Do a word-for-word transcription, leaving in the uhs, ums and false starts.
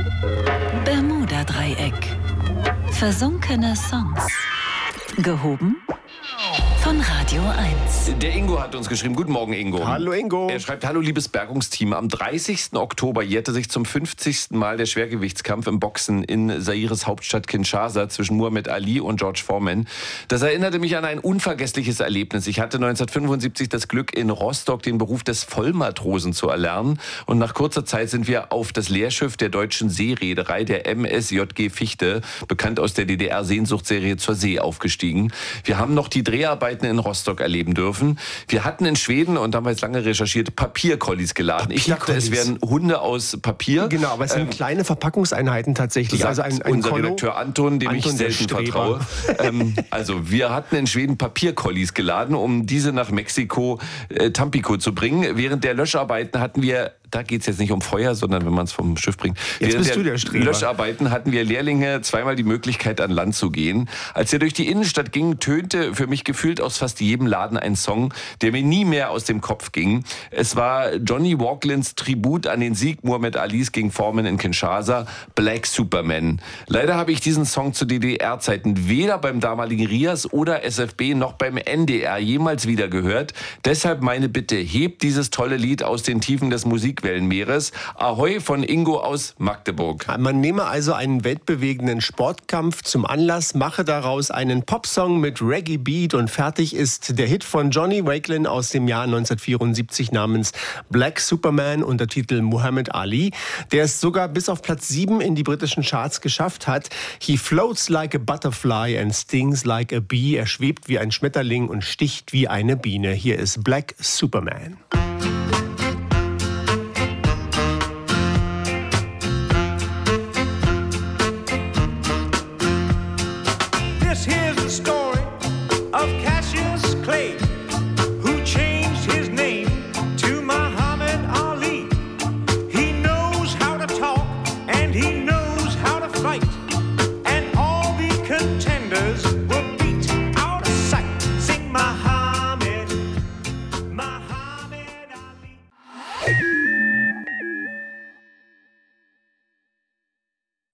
Bermuda-Dreieck. Versunkene Songs. Gehoben von Radio eins. Der Ingo hat uns geschrieben. Guten Morgen, Ingo. Hallo, Ingo. Er schreibt, hallo, liebes Bergungsteam. Am dreißigsten Oktober jährte sich zum fünfzigsten Mal der Schwergewichtskampf im Boxen in Zaires Hauptstadt Kinshasa zwischen Muhammad Ali und George Foreman. Das erinnerte mich an ein unvergessliches Erlebnis. Ich hatte neunzehnhundertfünfundsiebzig das Glück, in Rostock den Beruf des Vollmatrosen zu erlernen. Und nach kurzer Zeit sind wir auf das Leerschiff der deutschen Seereederei, der M S J G Fichte, bekannt aus der D D R-Sehnsuchtsserie Zur See, aufgestiegen. Wir haben noch die Dreharbeiten in Rostock erleben dürfen. Wir hatten in Schweden, und da haben wir jetzt lange recherchiert, Papierkollis geladen. Ich dachte, es wären Hunde aus Papier. Genau, aber es sind ähm, kleine Verpackungseinheiten tatsächlich. Also ein, ein unser Kollo, Redakteur Anton, dem Anton ich selten vertraue. ähm, also wir hatten in Schweden Papierkollis geladen, um diese nach Mexiko, äh, Tampico zu bringen. Während der Löscharbeiten hatten wir, da geht es jetzt nicht um Feuer, sondern wenn man es vom Schiff bringt. Jetzt Während bist der du der Streber. Löscharbeiten hatten wir Lehrlinge zweimal die Möglichkeit, an Land zu gehen. Als wir durch die Innenstadt gingen, tönte für mich gefühlt aus fast jedem Laden ein Song, der mir nie mehr aus dem Kopf ging. Es war Johnny Walklins Tribut an den Sieg Muhammad Alis gegen Foreman in Kinshasa, Black Superman. Leider habe ich diesen Song zu D D R-Zeiten weder beim damaligen R I A S oder S F B noch beim N D R jemals wieder gehört. Deshalb meine Bitte, hebt dieses tolle Lied aus den Tiefen des Musikwellenmeeres. Ahoi von Ingo aus Magdeburg. Man nehme also einen weltbewegenden Sportkampf zum Anlass, mache daraus einen Popsong mit Reggae-Beat und fertig ist der Hit von Johnny Wakelin aus dem Jahr neunzehnhundertvierundsiebzig namens Black Superman unter Titel Muhammad Ali, der es sogar bis auf Platz sieben in die britischen Charts geschafft hat. He floats like a butterfly and stings like a bee. Er schwebt wie ein Schmetterling und sticht wie eine Biene. Hier ist Black Superman.